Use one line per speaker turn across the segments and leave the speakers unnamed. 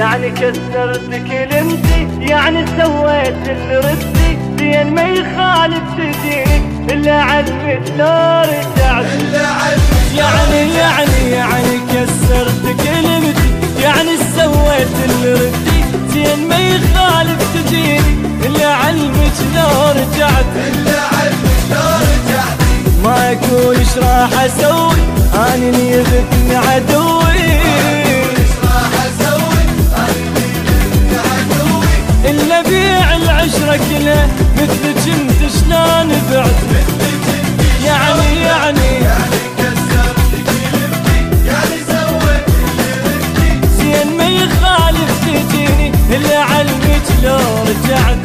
يعني كسرت كلمتي، يعني سويت اللي ردي، زين ما يخالف تجيني إلا علمت لو رجعت.
يعني كسرت كلمتي، يعني سويت اللي ردي، زين ما يخالف تجيني إلا علمت لو رجعت. ما اقول ايش راح اسوي اني نيبتني عدوي، الا بيع العشرة كلها مثلك انت شلون بعت. يعني
كسرت كلمتي، يعني سويت اللي ردي،
زين ما يخالف تجيني الا علمك لو رجعت.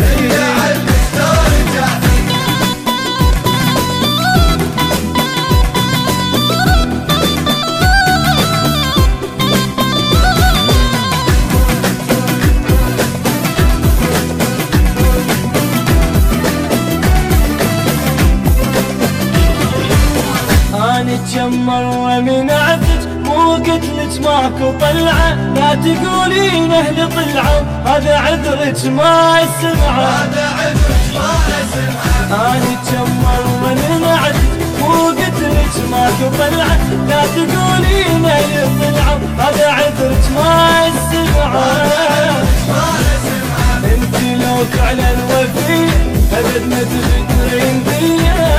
أنا اتجمر ومن عدت مو قتلك ماكو طلعة، لا تقولين أهل طلعوا هذا عذرك ما يسمعه. أنا اتجمر ومن عدت مو قتلك ماكو طلعة، لا تقولين أهل طلعوا هذا عذرك ما يسمعه. انت لو فعلا وفي أبد ما تفكرين بيا،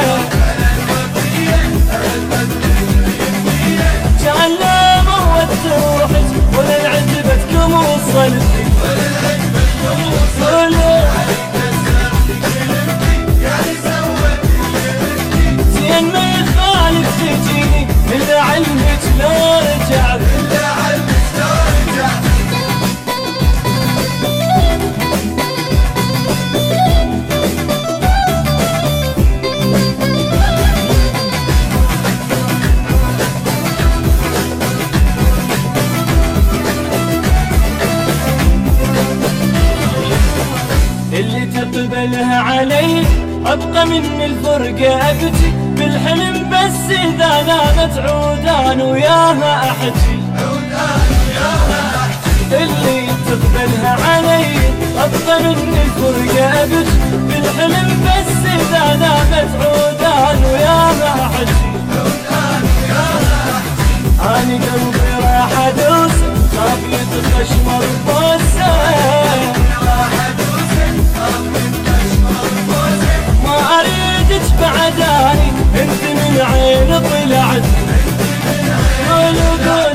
كان لا موت روحك ولا عجبتكم وصلتي، زين ما يخالف تجيني إلا علمك لو رجعت. اللي تقبلها علي أبقى من الفرقة أبكي، بالحلم بس إذا نامت عودان وياها أحكي. اللي تقبلها علي أبقى من الفرقة أبكي، بالحلم بس إذا نامت عودان وياها أحكي. أنا قلبي راح أدوس خاف يتخشمر بوسه، ما أريدك بعداني انت من عين طلعت.